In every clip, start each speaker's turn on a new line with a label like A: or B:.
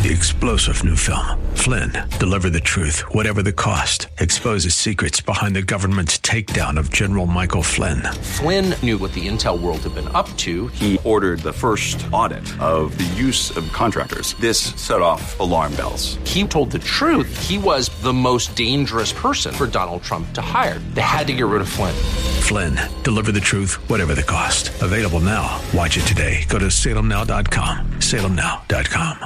A: The explosive new film, Flynn, deliver the truth, whatever the cost, exposes secrets behind the government's takedown of General Michael Flynn.
B: Flynn knew what the intel world had been up to.
C: He ordered the first audit of the use of contractors. This set off alarm bells.
B: He told the truth. He was the most dangerous person for Donald Trump to hire. They had to get rid of Flynn.
A: Flynn, deliver the truth, whatever the cost. Available now. Watch it today. Go to salemnow.com. salemnow.com.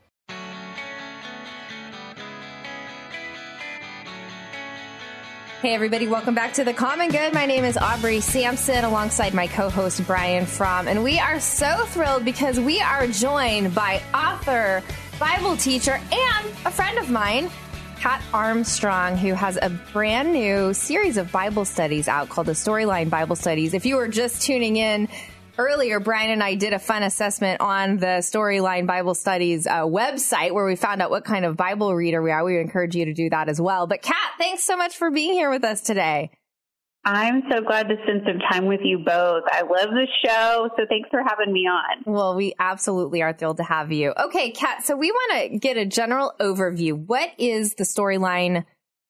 D: Hey, everybody. Welcome back to The Common Good. My name is Aubrey Sampson alongside my co-host Brian Fromm. And we are so thrilled because we are joined by author, Bible teacher, and a friend of mine, Kat Armstrong, who has a brand new series of Bible studies out called the Storyline Bible Studies. If you were just tuning in earlier, Brian and I did a fun assessment on the Storyline Bible Studies website where we found out what kind of Bible reader we are. We would encourage you to do that as well. But Kat, thanks so much for being here with us today.
E: I'm so glad to spend some time with you both. I love the show, so thanks for having me on.
D: Well, we absolutely are thrilled to have you. Okay, Kat, so we want to get a general overview. What is the Storyline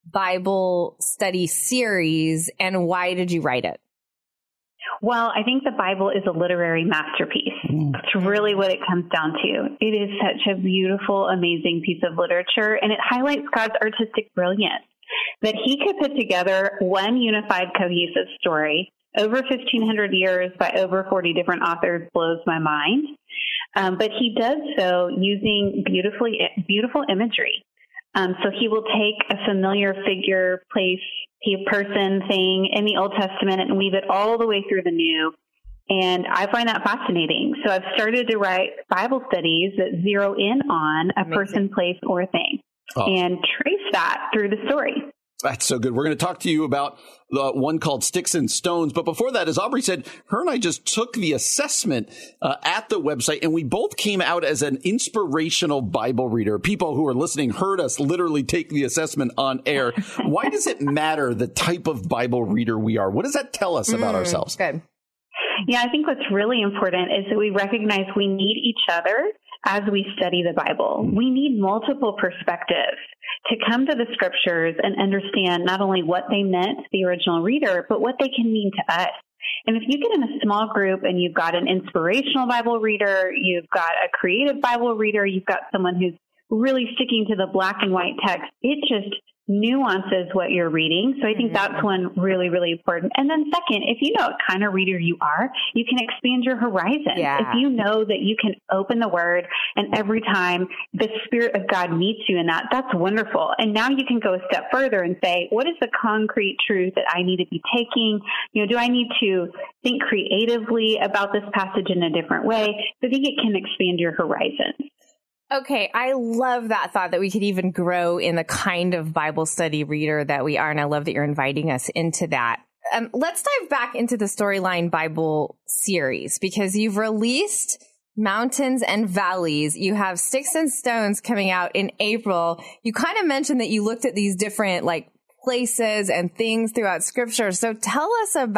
D: Bible Study series, and why did you write it?
E: Well, I think the Bible is a literary masterpiece. That's really what it comes down to. It is such a beautiful, amazing piece of literature, and it highlights God's artistic brilliance. That he could put together one unified, cohesive story over 1,500 years by over 40 different authors blows my mind. But he does so using beautiful imagery. So he will take a familiar figure, place, person, thing in the Old Testament and weave it all the way through the New. And I find that fascinating. So I've started to write Bible studies that zero in on a person, place, or thing. And trace that through the story.
F: That's so good. We're going to talk to you about the one called Sticks and Stones. But before that, as Aubrey said, her and I just took the assessment at the website, and we both came out as an inspirational Bible reader. People who are listening heard us literally take the assessment on air. Why does it matter the type of Bible reader we are? What does that tell us about ourselves?
D: Good.
E: Yeah, I think what's really important is that we recognize we need each other as we study the Bible. We need multiple perspectives to come to the scriptures and understand not only what they meant to the original reader, but what they can mean to us. And if you get in a small group and you've got an inspirational Bible reader, you've got a creative Bible reader, you've got someone who's really sticking to the black and white text, it just nuances what you're reading. So I think that's one really, really important. And then second, if you know what kind of reader you are, you can expand your horizon.
D: Yeah.
E: If you know that you can open the word and every time the Spirit of God meets you in that, that's wonderful. And now you can go a step further and say, what is the concrete truth that I need to be taking? You know, do I need to think creatively about this passage in a different way? So I think it can expand your horizon.
D: Okay, I love that thought that we could even grow in the kind of Bible study reader that we are, and I love that you're inviting us into that. Let's dive back into the Storyline Bible series, because you've released Mountains and Valleys. You have Sticks and Stones coming out in April. You kind of mentioned that you looked at these different places and things throughout Scripture. So tell us a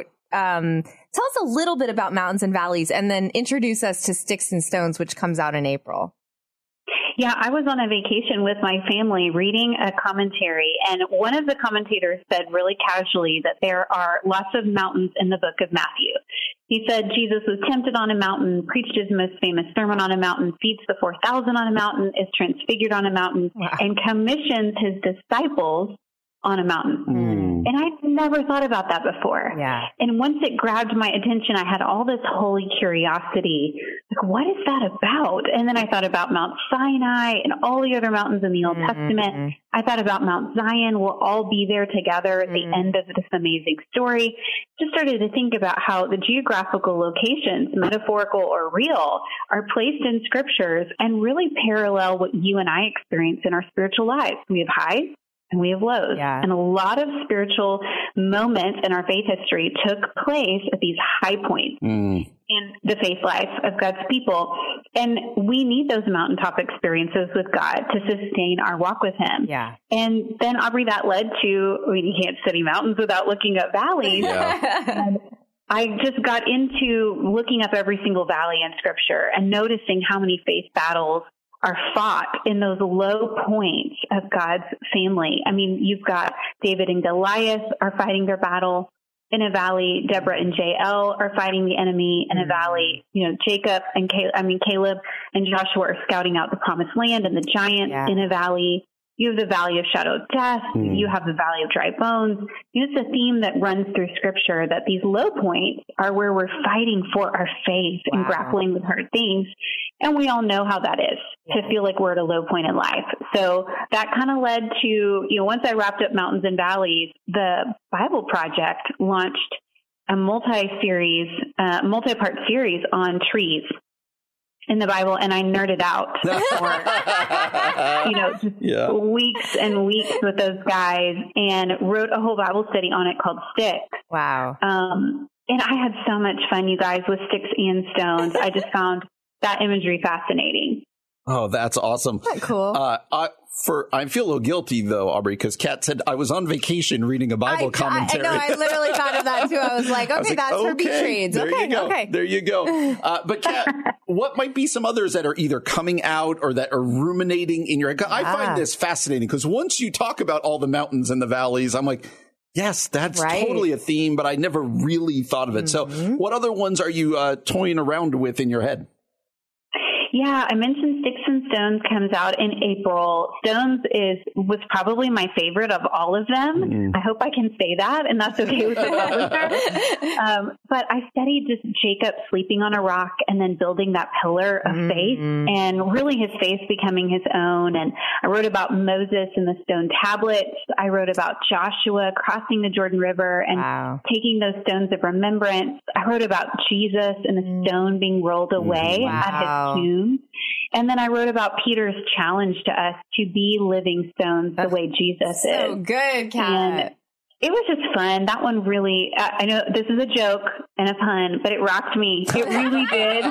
D: little bit about Mountains and Valleys, and then introduce us to Sticks and Stones, which comes out in April.
E: Yeah, I was on a vacation with my family reading a commentary, and one of the commentators said really casually that there are lots of mountains in the book of Matthew. He said Jesus was tempted on a mountain, preached his most famous sermon on a mountain, feeds the 4,000 on a mountain, is transfigured on a mountain, and commissions his disciples on a mountain. And I'd never thought about that before.
D: Yeah.
E: And once it grabbed my attention, I had all this holy curiosity. Like, what is that about? And then I thought about Mount Sinai and all the other mountains in the Old Testament. I thought about Mount Zion. We'll all be there together at the end of this amazing story. Just started to think about how the geographical locations, metaphorical or real, are placed in scriptures and really parallel what you and I experience in our spiritual lives. We have highs and we have lows.
D: Yeah.
E: And a lot of spiritual moments in our faith history took place at these high points in the faith life of God's people. And we need those mountaintop experiences with God to sustain our walk with him.
D: Yeah.
E: And then, Aubrey, that led to, you can't study mountains without looking at valleys. And I just got into looking up every single valley in Scripture and noticing how many faith battles are fought in those low points of God's family. I mean, you've got David and Goliath are fighting their battle in a valley. Deborah and Jael are fighting the enemy in a valley. You know, Caleb and Joshua are scouting out the promised land and the giants in a valley. You have the valley of shadow of death. You have the valley of dry bones. It's a theme that runs through Scripture that these low points are where we're fighting for our faith and grappling with hard things. And we all know how that is, to feel like we're at a low point in life. So that kind of led to, you know, once I wrapped up Mountains and Valleys, the Bible Project launched a multi-part series on trees in the Bible, and I nerded out for, you know, just weeks and weeks with those guys, and wrote a whole Bible study on it called Sticks.
D: Wow.
E: And I had so much fun, you guys, with sticks and stones. I just found that imagery fascinating.
F: Oh, that's awesome.
D: Isn't that cool?
F: I feel a little guilty, though, Aubrey, because Kat said I was on vacation reading a Bible commentary.
D: I literally thought of that, too. I was like, that's for Beat Trades.
F: There you go. But, Kat, what might be some others that are either coming out or that are ruminating in your head? I find this fascinating because once you talk about all the mountains and the valleys, I'm like, yes, that's totally a theme, but I never really thought of it. So what other ones are you toying around with in your head?
E: Yeah, I mentioned Sticks and Stones comes out in April. Stones was probably my favorite of all of them. I hope I can say that, and that's okay with the publisher. But I studied just Jacob sleeping on a rock and then building that pillar of faith, and really his faith becoming his own. And I wrote about Moses and the stone tablets. I wrote about Joshua crossing the Jordan River and taking those stones of remembrance. I wrote about Jesus and the stone being rolled away at his tomb. And then I wrote about Peter's challenge to us to be living stones the way Jesus is.
D: So good, Kat.
E: And it was just fun. That one really, I know this is a joke and a pun, but it rocked me. It really did.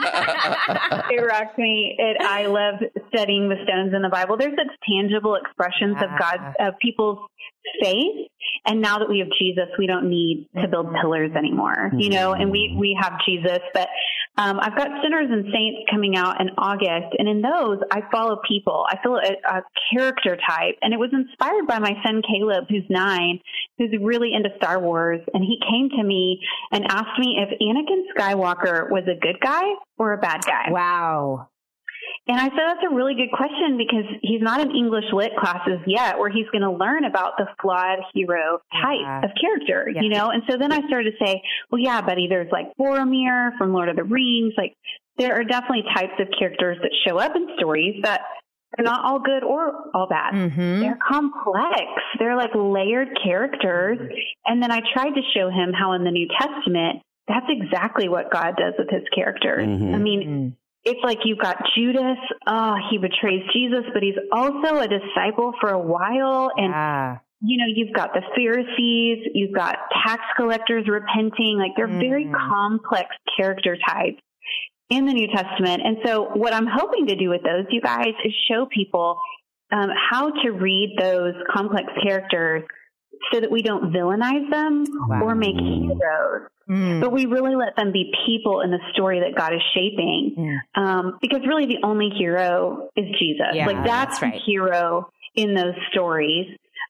E: It rocked me. I love studying the stones in the Bible. There's such tangible expressions of people's faith. And now that we have Jesus, we don't need to build pillars anymore, you know, and we have Jesus. But I've got Sinners and Saints coming out in August. And in those, I follow people. I follow a character type. And it was inspired by my son, Caleb, who's 9, who's really into Star Wars. And he came to me and asked me if Anakin Skywalker was a good guy or a bad guy.
D: Wow.
E: And I said, that's a really good question because he's not in English lit classes yet where he's going to learn about the flawed hero type of character, you know? And so then I started to say, well, yeah, buddy, there's like Boromir from Lord of the Rings. Like there are definitely types of characters that show up in stories that are not all good or all bad. They're complex. They're like layered characters. And then I tried to show him how in the New Testament, that's exactly what God does with his characters. I mean, it's like you've got Judas. Oh, he betrays Jesus, but he's also a disciple for a while. And, you know, you've got the Pharisees, you've got tax collectors repenting. Like they're very complex character types in the New Testament. And so what I'm hoping to do with those, you guys, is show people how to read those complex characters so that we don't villainize them or make heroes. But we really let them be people in the story that God is shaping. Because really the only hero is Jesus. Like that's the hero in those stories.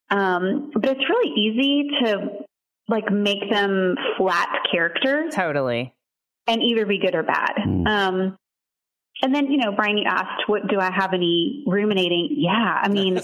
E: But it's really easy to like make them flat characters.
D: Totally.
E: And either be good or bad. And then, you know, Brian, you asked, what do I have any ruminating? Yeah. I mean,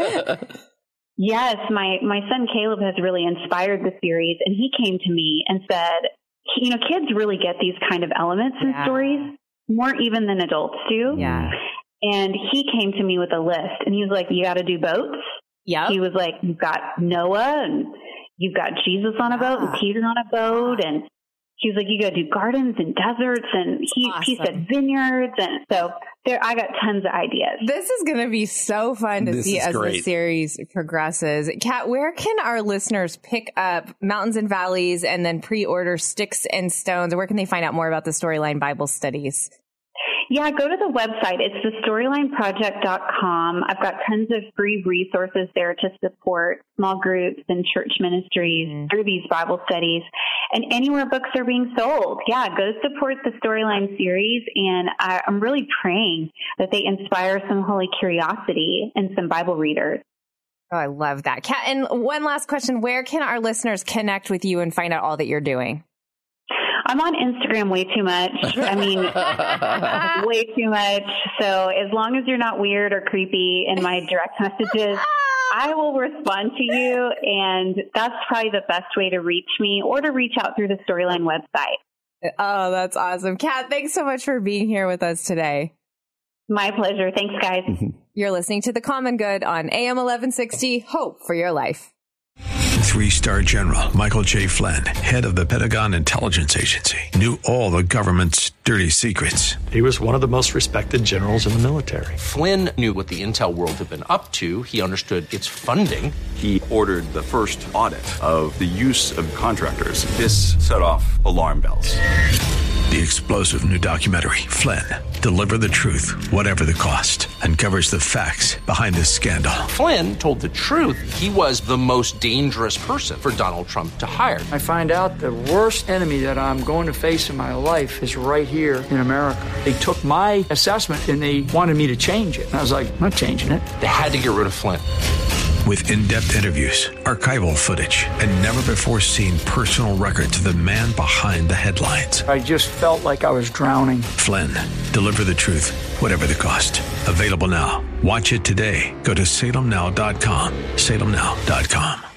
E: yes, my son Caleb has really inspired the series, and he came to me and said, you know, kids really get these kind of elements in stories more even than adults do. And he came to me with a list, and he was like, you got to do boats. He was like, you've got Noah, and you've got Jesus on a boat, and Peter on a boat, and he was like, you got to do gardens and deserts, and he said vineyards. And so I got tons of ideas.
D: This is going to be so fun to see as the series progresses. Kat, where can our listeners pick up Mountains and Valleys and then pre-order Sticks and Stones? Where can they find out more about the Storyline Bible Studies?
E: Yeah, go to the website. It's thestorylineproject.com. I've got tons of free resources there to support small groups and church ministries through these Bible studies. And anywhere books are being sold, go support the Storyline series. And I'm really praying that they inspire some holy curiosity and some Bible readers.
D: Oh, I love that. Kat, and one last question. Where can our listeners connect with you and find out all that you're doing?
E: I'm on Instagram way too much. I mean, way too much. So as long as you're not weird or creepy in my direct messages, I will respond to you. And that's probably the best way to reach me, or to reach out through the Storyline website.
D: Oh, that's awesome. Kat, thanks so much for being here with us today.
E: My pleasure. Thanks, guys.
D: You're listening to The Common Good on AM 1160. Hope for your life.
A: 3-star General Michael J. Flynn, head of the Pentagon Intelligence Agency, knew all the government's dirty secrets.
G: He was one of the most respected generals in the military.
B: Flynn knew what the intel world had been up to. He understood its funding.
C: He ordered the first audit of the use of contractors. This set off alarm bells.
A: The explosive new documentary, Flynn, Deliver the Truth, Whatever the Cost, uncovers the facts behind this scandal.
B: Flynn told the truth. He was the most dangerous person for Donald Trump to hire.
H: I find out the worst enemy that I'm going to face in my life is right here in America. They took my assessment and they wanted me to change it. And I was like, I'm not changing it.
B: They had to get rid of Flynn.
A: With in-depth interviews, archival footage, and never-before-seen personal records of the man behind the headlines.
H: I just felt like I was drowning.
A: Flynn, Deliver the Truth, Whatever the Cost. Available now. Watch it today. Go to salemnow.com. salemnow.com.